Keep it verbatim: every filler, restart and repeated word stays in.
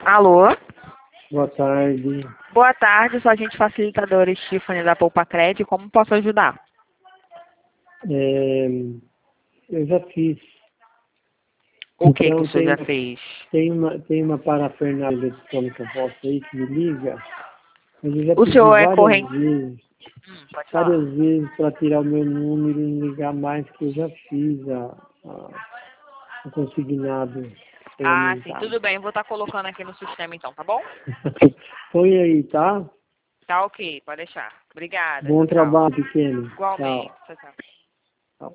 Alô? Boa tarde. Boa tarde, sou agente facilitadora Stephanie da Poupa Cred. Como posso ajudar? É, eu já fiz. O que Então, que você tem, já fez? tem uma, tem uma parafernália eletrônica vossa aí que me liga. Mas eu já O pedi senhor é várias corrente... vezes, Hum, pode falar. várias vezes para tirar o meu número e não ligar mais, que eu já fiz a, a, o consignado Ah, sim, regulamentado. tudo bem. Eu vou estar colocando aqui no sistema então, tá bom? Põe aí, tá? Tá ok, pode deixar. Obrigada, Bom tchau, tchau. trabalho, pequeno. Igualmente, Tchau. tchau, tchau.